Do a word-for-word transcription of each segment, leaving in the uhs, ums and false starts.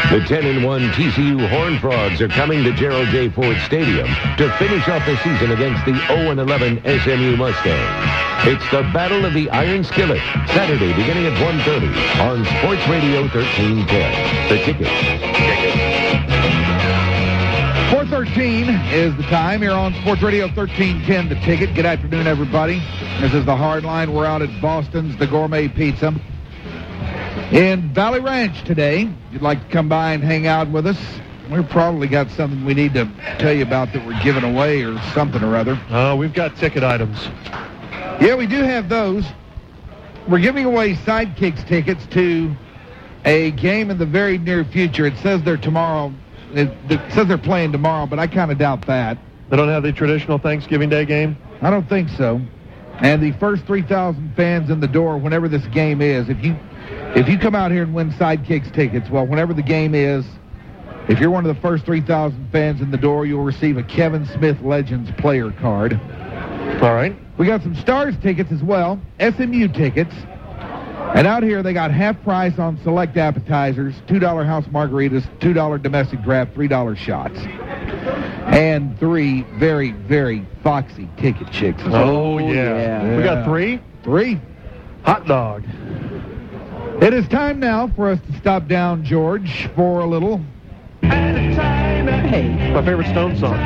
The ten and one T C U Horned Frogs are coming to Gerald J. Ford Stadium to finish off the season against the oh and eleven S M U Mustangs. It's the Battle of the Iron Skillet, Saturday beginning at one thirty on Sports Radio thirteen ten. The Ticket. four thirteen is the time here on Sports Radio thirteen ten, The Ticket. Good afternoon, everybody. This is the Hard Line. We're out at Boston's The Gourmet Pizza in Valley Ranch today. If you'd like to come by and hang out with us, we've probably got something we need to tell you about that we're giving away or something or other. Uh, we've got ticket items. Yeah, we do have those. We're giving away Sidekicks tickets to a game in the very near future. It says they're tomorrow. It, it says they're playing tomorrow, but I kind of doubt that. They don't have the traditional Thanksgiving Day game? I don't think so. And the first three thousand fans in the door, whenever this game is, if you if you come out here and win Sidekicks tickets, well, whenever the game is, if you're one of the first three thousand fans in the door, you'll receive a Kevin Smith Legends player card. All right. We got some Stars tickets as well, S M U tickets. And out here, they got half price on select appetizers, two dollar house margaritas, two dollar domestic draft, three dollar shots. And three very, very foxy ticket chicks. Oh, yeah. yeah. We got three? Three. Hot dog. It is time now for us to stop down, George, for a little. Hey. My favorite Stone song.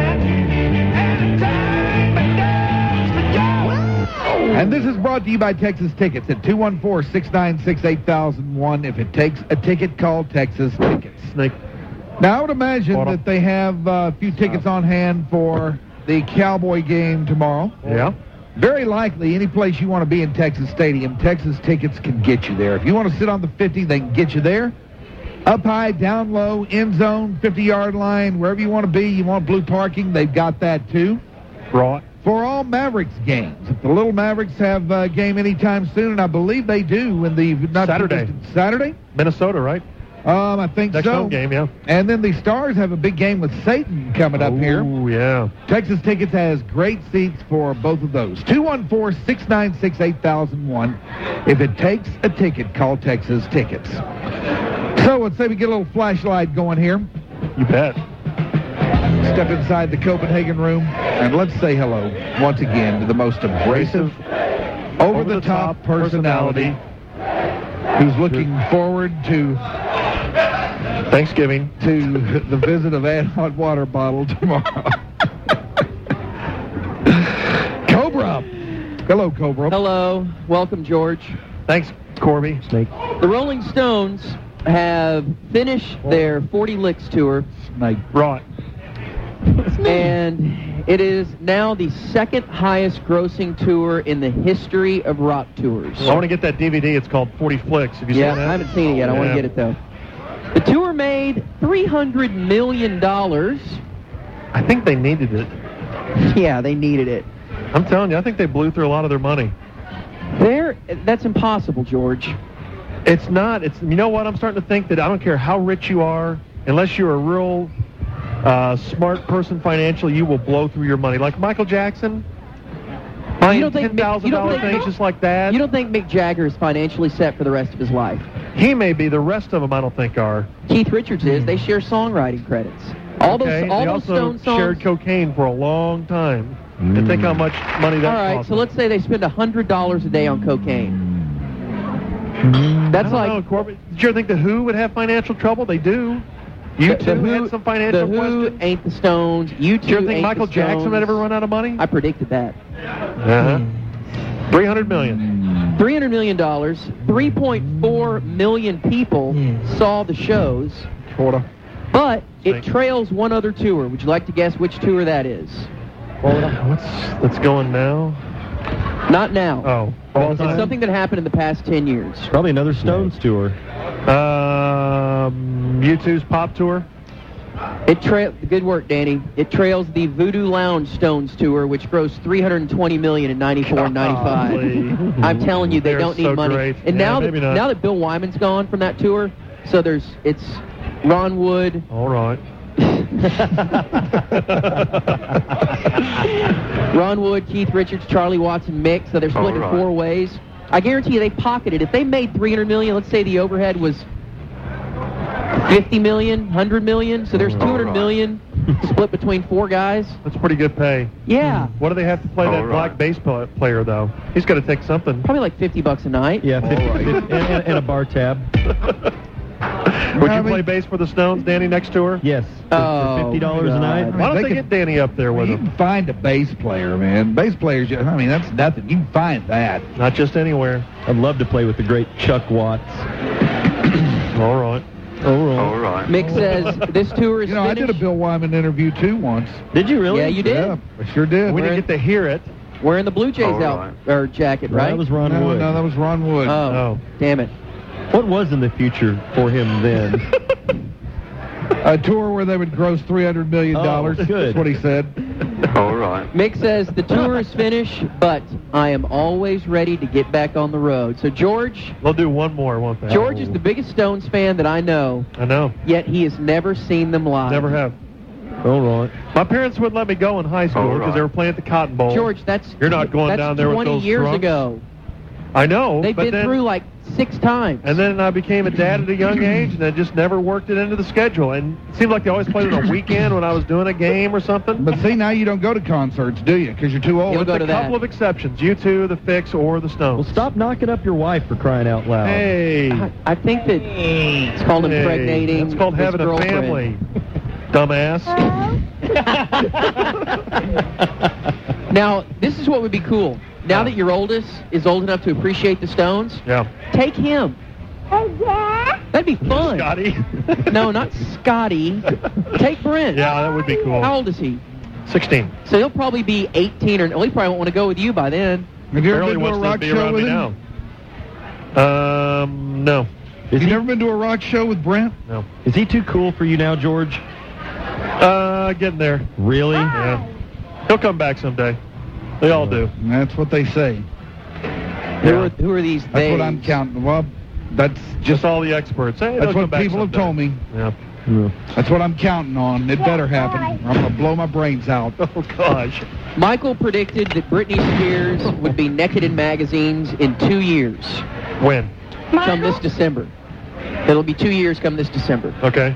And this is brought to you by Texas Tickets at two one four, six nine six, eight thousand one. If it takes a ticket, call Texas Tickets. Snake. Now, I would imagine that they have uh, a few tickets on hand for the Cowboy game tomorrow. Yeah. Very likely, any place you want to be in Texas Stadium, Texas Tickets can get you there. If you want to sit on the fifty, they can get you there. Up high, down low, end zone, fifty-yard line, wherever you want to be, you want blue parking, they've got that too. Right. For all Mavericks games. If the Little Mavericks have a game anytime soon, and I believe they do in the not Saturday. Saturday? Minnesota, right? Um, I think Next so. home game, yeah. And then the Stars have a big game with Satan coming up here. Oh, yeah. Texas Tickets has great seats for both of those. two one four, six nine six, eight thousand one. If it takes a ticket, call Texas Tickets. So let's say we get a little flashlight going here. You bet. Step inside the Copenhagen room, and let's say hello once again to the most abrasive, over-the-top personality who's looking forward to Thanksgiving, to the visit of Ed Hot Water Bottle tomorrow. Cobra. Hello, Cobra. Hello. Welcome, George. Thanks, Corby. Snake. The Rolling Stones have finished their forty Licks tour. Snake. Right. And it is now the second highest grossing tour in the history of rock tours. I want to get that D V D. It's called forty Flicks. Have you yeah, seen that? I haven't seen it yet. I yeah. want to get it, though. The tour made three hundred million dollars. I think they needed it. Yeah, they needed it. I'm telling you, I think they blew through a lot of their money. There, that's impossible, George. It's not. It's you know what? I'm starting to think that I don't care how rich you are, unless you're a real uh, smart person financially, you will blow through your money. Like Michael Jackson, buying ten thousand dollar things just like that. You don't think Mick Jagger is financially set for the rest of his life? He may be. The rest of them, I don't think, are. Keith Richards is. They share songwriting credits. All okay. those, all they those also Stone songs. shared cocaine for a long time. Mm. And think how much money that All right, costs. so let's say they spend one hundred dollars a day on cocaine. That's I don't like... know, Corbett. Did you ever think the Who would have financial trouble? They do. You the, two the Who, had some financial The Who questions. ain't the Stones. You two Did you ever think ain't Michael the Jackson Stones. would ever run out of money? I predicted that. Uh-huh. three hundred million. three hundred million dollars. three point four million people saw the shows. Quarter. But it trails one other tour. Would you like to guess which tour that is? What's that's going now? Not now. Oh. But it's something that happened in the past ten years. Probably another Stones tour. Um, U two's Pop Tour. It tra- Good work, Danny. It trails the Voodoo Lounge Stones tour, which grossed three hundred twenty million dollars in ninety-four and ninety-five. I'm telling you, they They're don't need so money. great. And Yeah, now that maybe not. now that Bill Wyman's gone from that tour, so there's it's Ron Wood. All right. Ron Wood, Keith Richards, Charlie Watson, Mick. So they're split in right. four ways. I guarantee you they pocketed. If they made three hundred million dollars, let's say the overhead was fifty million, one hundred million. So there's two hundred right. million split between four guys. That's pretty good pay. Yeah. What do they have to play All that right. black bass pl- player, though? He's got to take something. Probably like fifty bucks a night. Yeah, fifty, All right. fifty and, and, and a bar tab. Would I you mean- play bass for the Stones, Danny, next tour? Yes. For, Oh, for fifty dollars a God. night. Why don't They they, could- get Danny up there with You him? can find a bass player, man. Bass players, I mean, that's nothing. You can find that. Not just anywhere. I'd love to play with the great Chuck Watts. All right. Oh, All right. Mick says this tour is You know, I finished. did a Bill Wyman interview, too, once. Did you really? Yeah, you did. Yeah, I sure did. We didn't get to hear it. Wearing the Blue Jays All out right. or jacket, Right, right? that was Ron no, Wood. no, that was Ron Wood. Oh, Oh. damn it. What was in the future for him then? A tour where they would gross three hundred million dollars. Oh, good. That's what he said. All right. Mick says the tour is finished, but I am always ready to get back on the road. So George, They'll do one more, won't they? George is the biggest Stones fan that I know, I know. yet he has never seen them live. Never have. All right. My parents wouldn't let me go in high school All because right. they were playing at the Cotton Bowl. George, that's You're not going that's down there with twenty those years drunks. ago. I know. They've but been then, through like six times. And then I became a dad at a young age, and I just never worked it into the schedule. And it seemed like they always played it on a weekend when I was doing a game or something. But see, now you don't go to concerts, do you? Because you're too old. You'll go With to a that. couple of exceptions. You two, the Fix, or the Well, Stones. stop knocking up your wife for crying out loud. Hey. I, I think that it's called Hey, impregnating. It's called his having a girlfriend. family. Dumbass. Now, this is what would be cool. Now that your oldest is old enough to appreciate the Stones, Yeah. take him. That'd be fun. Scotty. No, not Scotty. Take Brent. Yeah, that would be cool. How old is he? sixteen. So he'll probably be eighteen, or well, he probably won't want to go with you by then. Have you ever Barely been to a wants to rock be show around with me him? now. Um, no. Is You he, never been to a rock show with Brent? No. is he too cool for you now, George? Uh, getting there. Really? Yeah. He'll come back someday. They all do. That's what they say. Who are who are these That's they? what I'm counting. Well, that's Just just all the experts. Hey, that's they'll come what back people have someday. told me. Yeah. That's what I'm counting on. It better happen. I'm gonna blow my brains out. Oh, gosh. Michael predicted that Britney Spears would be naked in magazines in two years, When? come this December. It'll be two years come this December. Okay.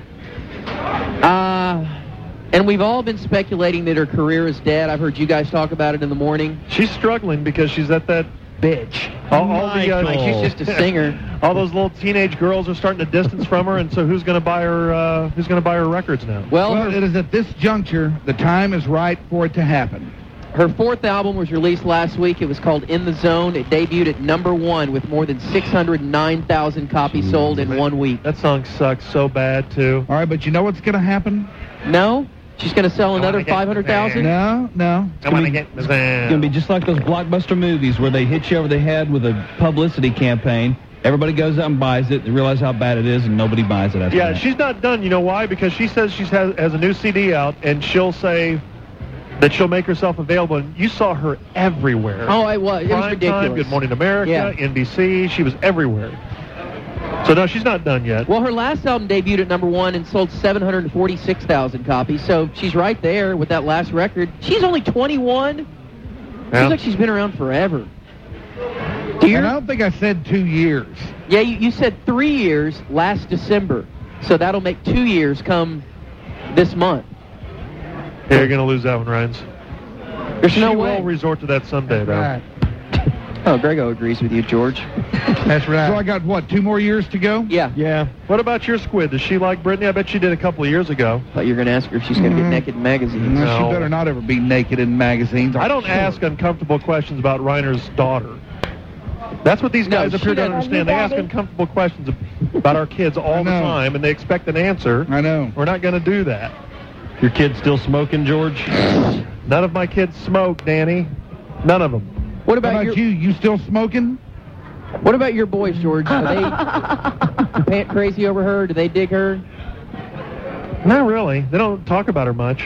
Uh, and we've all been speculating that her career is dead. I've heard you guys talk about it in the morning. She's struggling because she's at that bitch. All, all the, uh, Like she's just a singer. all those little teenage girls are starting to distance from her, and so who's going to buy her? Uh, who's going to buy her records now? Well, Well, her, it is at this juncture the time is right for it to happen. her fourth album was released last week. It was called In the Zone. It debuted at number one with more than six hundred nine thousand copies sold in one week. That song sucks so bad too. All right, but you know what's going to happen? No? She's going to sell another wanna get five hundred thousand? No, no. I want to get the It's going to be just like those blockbuster movies where they hit you over the head with a publicity campaign. Everybody goes out and buys it. They realize how bad it is, and nobody buys it after Yeah, that. she's not done. You know why? Because she says she has, has a new C D out, and she'll say that she'll make herself available. And you saw her everywhere. Oh, it was. It was Prime ridiculous. Time, Good Morning America, Yeah. N B C. She was everywhere. So no, she's not done yet. Well, her last album debuted at number one and sold seven hundred forty-six thousand copies, so she's right there with that last record. She's only twenty-one. Yeah. Seems like she's been around forever. Do you? And I don't think I said two years. Yeah, you, you said three years last December, so that'll make two years come this month. Yeah, you're going to lose that one, Rhines. There's She no way. will resort to that someday, though. Right. Oh, Grego agrees with you, George. That's right. So I got, what, two more years to go? Yeah. Yeah. What about your squid? Does she like Britney? I bet she did a couple of years ago. Thought you were going to ask her if she's going to Mhm. get naked in magazines. No, No. she better not ever be naked in magazines. I don't Sure. ask uncomfortable questions about Reiner's daughter. That's what these No, guys she appear to doesn't. understand. They ask uncomfortable questions about our kids all the know. time, and they expect an answer. I know. We're not going to do that. Your kid's still smoking, George? None of my kids smoke, Danny. None of them. What How about, about your you? You still smoking? What about your boys, George? Are they pant crazy over her? Do they dig her? Not really. They don't talk about her much.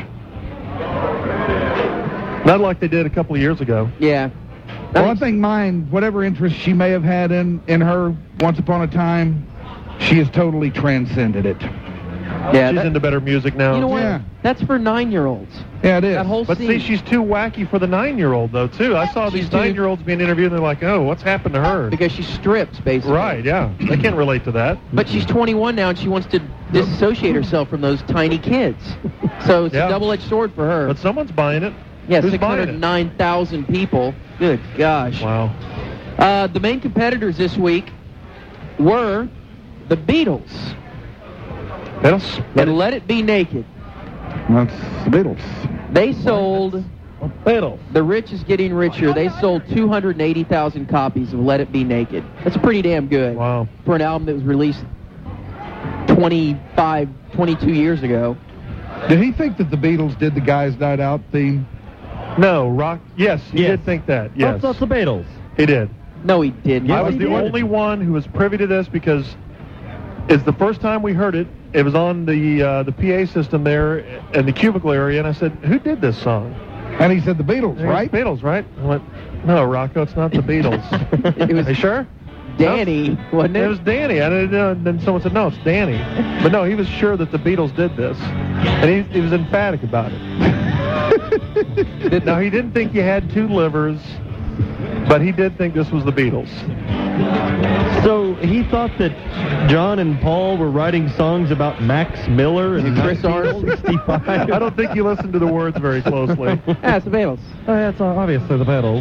Not like they did a couple of years ago. Yeah. Well, I Nice. think mine, whatever interest she may have had in, in her once upon a time, she has totally transcended it. Yeah, She's that- into better music now. You know what? Yeah. That's for nine-year-olds. Yeah, it is. That whole But scene. see, she's too wacky for the nine-year-old, though, too. I saw these She's too- nine-year-olds being interviewed, and they're like, oh, what's happened to her? because she strips, basically. Right, yeah. They can't relate to that. But she's twenty-one now, and she wants to disassociate herself from those tiny kids. So it's Yeah. a double-edged sword for her. But someone's buying it. yeah, Who's six buying hundred it? nine thousand people. Good gosh. Wow. Uh, the main competitors this week were the Beatles Beatles? and Let It Be Naked. That's the Beatles. They sold, Beatles. the rich is getting richer, they sold two hundred eighty thousand copies of Let It Be Naked. That's pretty damn good Wow. for an album that was released twenty-five, twenty-two years ago. Did he think that the Beatles did the Guys Night Out theme? No, rock. Yes, he Yes. did think that. Yes, That's, that's the Beatles. he did. No, he didn't. I was he the did. only one who was privy to this because it's the first time we heard it. It was on the uh, the P A system there in the cubicle area, and I said, "Who did this song?" And he said the Beatles, It was right? Beatles, right? I went, "No, Rocco, it's not the Beatles." It was Are you sure? Danny, wasn't it? It was Danny. I didn't know. Then someone said, "No, it's Danny." But no, he was sure that the Beatles did this, and he, he was emphatic about it. Now he didn't think you had two livers, but he did think this was the Beatles. So he thought that John and Paul were writing songs about Max Miller and Chris Arnold. sixty-five. I don't think you listened to the words very closely. Ah, it's the Beatles. Oh, that's obviously the Beatles.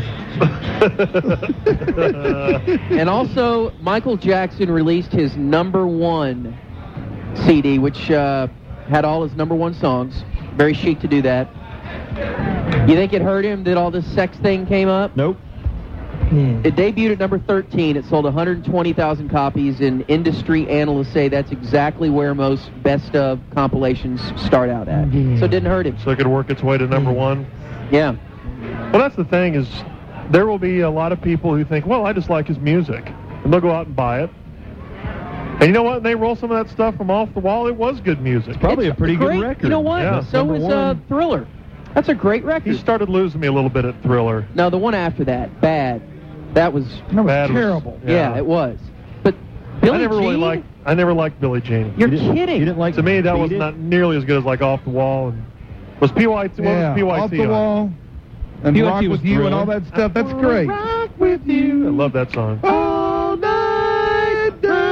And also, Michael Jackson released his number one C D, which uh, had all his number one songs. Very chic to do that. You think it hurt him that all this sex thing came up? Nope. It debuted at number thirteen. It sold one hundred twenty thousand copies, and industry analysts say that's exactly where most best of compilations start out at. So it didn't hurt him. So it could work its way to number one. Yeah. Well, that's the thing is, there will be a lot of people who think, well, I just like his music, and they'll go out and buy it. And you know what? They roll some of that stuff from off the wall. It was good music. Probably It's a pretty great. good record. You know what? Yeah. So Number was uh, one. Thriller. That's a great He record. started losing me a little bit at Thriller. No, the one after that, Bad. That was, That was Bad was- terrible. yeah, it was. But Billie I never really Jean? liked. I never liked Billie Jean. You're You didn't- kidding. You didn't like To me, that Beat was It? not nearly as good as like Off the Wall. And was P Y T? What Yeah, was P Y T Off the on? Wall and P Y T Rock was With You and all Thriller. that stuff. That's great. Rock with you. I love that song. All night,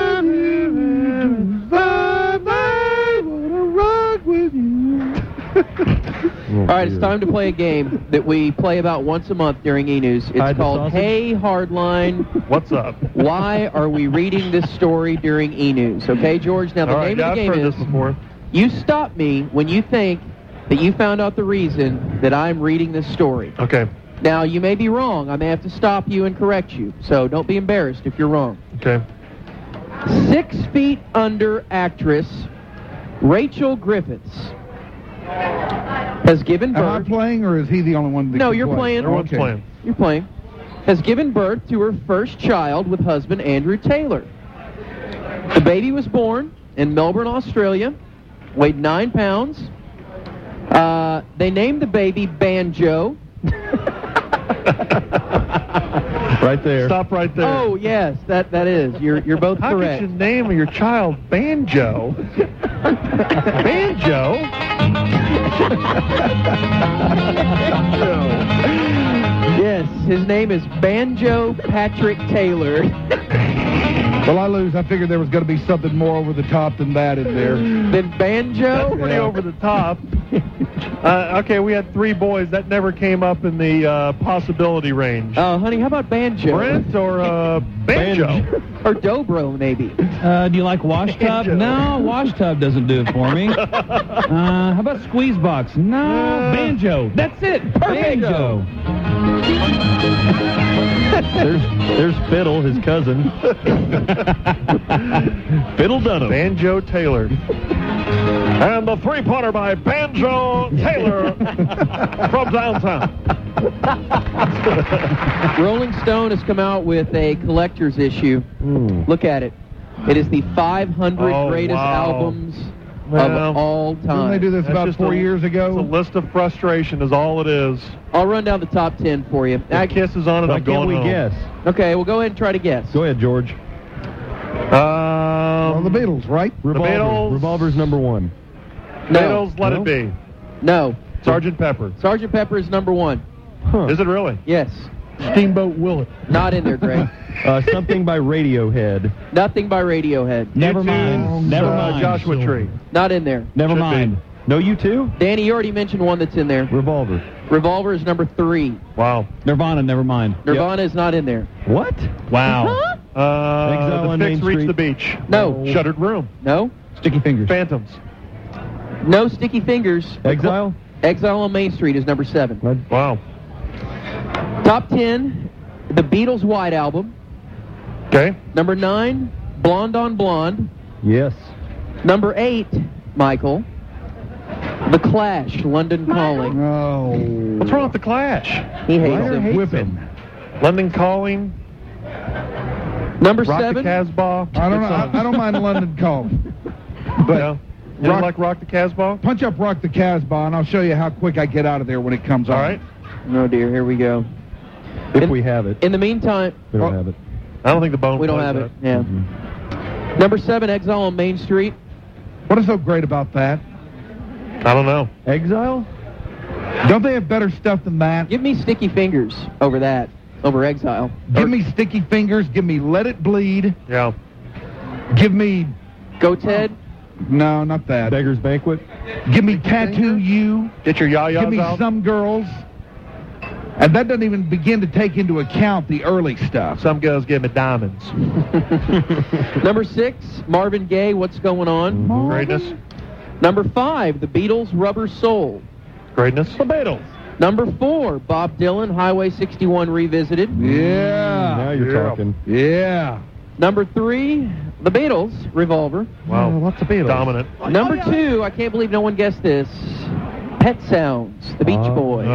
rock with you. All right, it's time to play a game that we play about once a month during E-News. It's Hide the called sausage? Hey Hardline, What's up? Why Are We Reading This Story During E-News? Okay, George? Now, the All right, name yeah, of the I've game heard is this before. you stop me when you think that you found out the reason that I'm reading this story. Okay. Now, you may be wrong. I may have to stop you and correct you, so don't be embarrassed if you're wrong. Okay. Six feet under actress Rachel Griffiths has given Am I birth. playing, or is he the only one that No, can you're play? playing. Everyone's Okay. playing. You're playing. Has given birth to her first child with husband Andrew Taylor. The baby was born in Melbourne, Australia, weighed nine pounds. Uh, they named the baby Banjo. Right there. Stop right there. Oh yes, that that is. You're you're both How correct. could you name your child Banjo? Banjo? Yes, his name is Banjo Patrick Taylor. Well, I lose. I figured there was going to be something more over the top than that in there. Then Banjo. That's pretty over the top. Uh, okay, we had three boys. That never came up in the uh, possibility range. Oh, honey, how about Banjo? Brent or uh, Banjo? Or Dobro, maybe. Uh, do you like wash tub? Banjo. No, wash tub doesn't do it for me. Uh, how about squeeze box? No, Uh, banjo. That's it. Banjo. There's there's Fiddle, his cousin. Fiddle Dunham. Banjo Taylor. And the three-pointer by Banjo Taylor from downtown. Rolling Stone has come out with a collector's issue. Mm. Look at it. It is the five hundred Oh, greatest wow. albums Well, of all Didn't they time. do this That's about just four a- years It's a ago? list of frustration is all it is. I'll run down the top ten for you. If Kiss is on it, Why I'm can't going we home. guess? Okay, well, go ahead and try to guess. Go ahead, George. Um, Well, the Beatles, right? Revolver. Beatles. Revolver's number one. No. Beatles, Let No? It Be. No. Sergeant Pepper. Sergeant Pepper is number one. Huh. Is it really? Yes. Steamboat Willie. Not in there, Greg. Uh, something by Radiohead. Nothing by Radiohead. Never U two, mind. Never uh, mind. Joshua Tree. Not in there. Never Should mind. No, you too? Danny, you already mentioned one that's in there. Revolver. Revolver is number three. Wow. Nirvana, never mind. Nirvana is not in there. What? Wow. Uh, Exile the on Fix Main Reach Street. the Beach. No. Shuttered Room. No. Sticky fingers. Phantoms. No Sticky Fingers. Exile? Exile on Main Street is number seven. Wow. Top ten, the Beatles' White Album. Okay. Number nine, Blonde on Blonde. Yes. Number eight, Michael, The Clash, London Calling. Oh. What's wrong with The Clash? He hates Ryder him. hates Whipping. London Calling. Number Rock seven, the Casbah. I don't know. I, I don't mind London Calling. But Yeah. You Rock- don't like Rock the Casbah? punch up Rock the Casbah, and I'll show you how quick I get out of there when it comes All on. right. oh dear, here we go. If In- we have it. In the meantime, We don't Oh. have it. I don't think the bone we don't plays have that. it. Yeah. Mm-hmm. Number seven, Exile on Main Street. What is so great about that? I don't know. Exile? Don't they have better stuff than that? Give me Sticky Fingers over that, over Exile. Give me Sticky Fingers. Give me Let It Bleed. Yeah. Give me... Go Ted. No, not that. Beggar's Banquet? Give me Tattoo You. Get your yayas Give me out. Some Girls. And that doesn't even begin to take into account the early stuff. Some girls give me diamonds. Number six, Marvin Gaye, What's Going On. Greatness. Number five, The Beatles, Rubber Soul. Greatness. The Beatles. Number four, Bob Dylan, Highway sixty-one Revisited. Now Yeah. you're Yeah. talking. Yeah. Number three, The Beatles, Revolver. Wow. Oh, lots of Beatles. Dominant. Number two, I can't believe no one guessed this, Pet Sounds, The Beach Oh. Boys.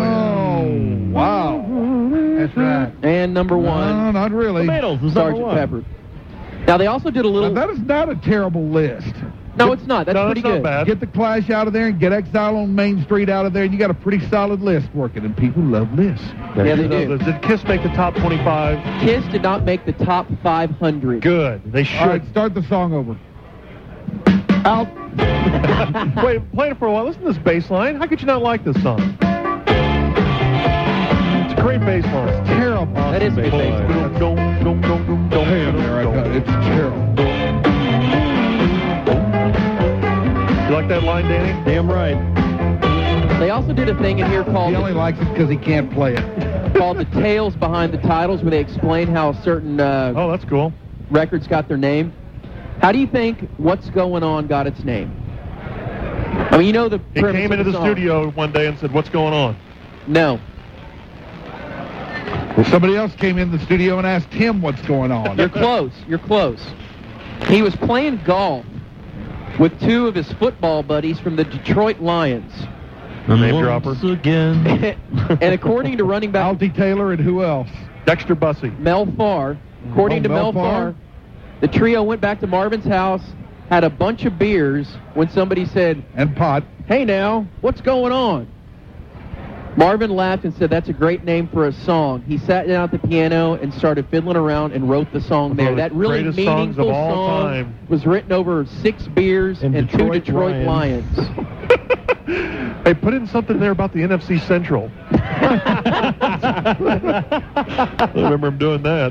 Oh, wow. That's right. And number No, one, not really. The Beatles is number Sergeant one. Pepper. Now, they also did a Now, little... that is not a terrible list. No, it's not. That's No, pretty that's not good. bad. Get the Clash out of there and get Exile on Main Street out of there, and you got a pretty solid list working, and people love lists. Yeah, they do. Did Kiss make the top twenty-five? Kiss did not make the top five hundred. Good. They should. All right, start the song over. Out. Wait, play it for a while. Listen to this bass line. How could you not like this song? It's a great bass line. Terrible. That is a good bass. Don't, don't, don't, don't, don't, Hey, America, it's terrible. You like that line, Danny? Damn right. They also did a thing in here called He only likes it because he can't play it. called the Tales Behind the Titles, where they explain how certain uh, Oh, that's cool. records got their name. How do you think What's Going On got its name? I mean, you know the He premise came of into the song. studio one day and said, "What's going on?" No. Well, somebody else came in the studio and asked him what's going on. You're close. You're close. He was playing golf with two of his football buddies from the Detroit Lions. Name dropper. Once again. And according to running back Altie Taylor and who else? Dexter Bussey. Mel Farr, according Oh, to Mel Mel Farr? Farr, the trio went back to Marvin's house, had a bunch of beers when somebody said, And pot. "Hey now, what's going on?" Marvin laughed and said, "That's a great name for a song." He sat down at the piano and started fiddling around and wrote the song there. One of the That really greatest songs meaningful of all song time. was written over six beers And and, Detroit two Detroit Lions. Lions. Hey, put in something there about the N F C Central. I remember him doing that.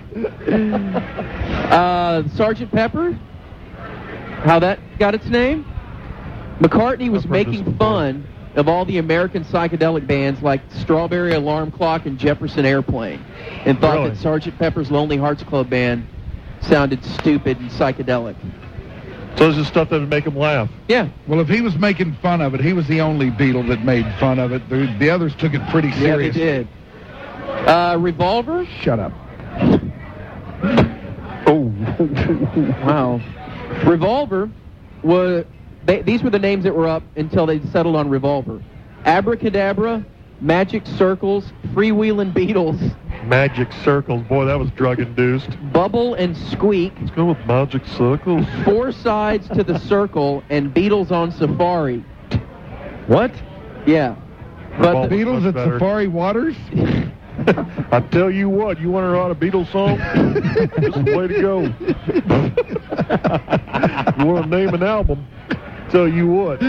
Uh, Sergeant Pepper, how that got its name? McCartney was I've heard this making before. fun of all the American psychedelic bands like Strawberry Alarm Clock and Jefferson Airplane, and thought Really? that Sergeant Pepper's Lonely Hearts Club Band sounded stupid and psychedelic. So this is stuff that would make him laugh. Yeah, Well, if he was making fun of it, he was the only Beatle that made fun of it. The, the others took it pretty yeah, they serious. did. Uh, Revolver? Shut up. Oh. Wow. Revolver was... They, these were the names that were up until they settled on Revolver. Abracadabra, Magic Circles, Freewheelin' Beatles, Magic Circles. Boy, that was drug-induced. Bubble and Squeak, Let's go with Magic Circles. Four Sides to the Circle, and Beatles on Safari. What? Yeah. But Revolver. the, Beatles much at better. Safari Waters? I tell you what, you want to write a Beatles song? This is the way to go. You want to name an album? So you would.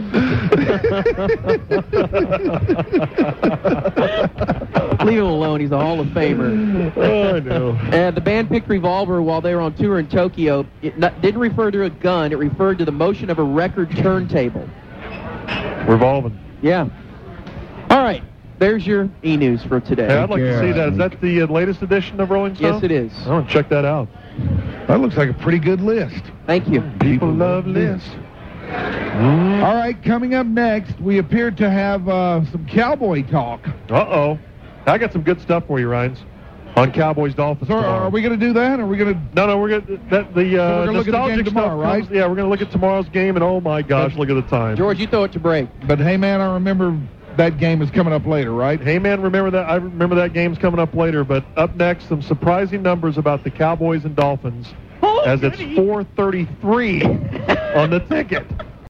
Leave him alone. He's a Hall of Famer. Oh, I know. And the band picked Revolver while they were on tour in Tokyo. It not, didn't refer to a gun. It referred to the motion of a record turntable. Revolving. Yeah. All right. There's your e-news for today. Hey, I'd like to see that. Is that the uh, latest edition of Rolling Stone? Yes, it is. I want to check that out. That looks like a pretty good list. Thank you. People love lists. All right, coming up next, we appear to have uh, some cowboy talk. Uh-oh. I got some good stuff for you, Rhines, on Cowboys Dolphins. So tomorrow. are we going to do that, or are we going to... No, no, we're going to... That, the uh, So we're gonna look at the game nostalgic tomorrow, stuff right? comes- yeah, we're going to look at tomorrow's game, and oh, my gosh, look at the time. George, you throw it to break. But, hey, man, I remember that game is coming up later, right? Hey, man, remember that? I remember that game's coming up later, but up next, some surprising numbers about the Cowboys and Dolphins, as it's four thirty-three on the ticket.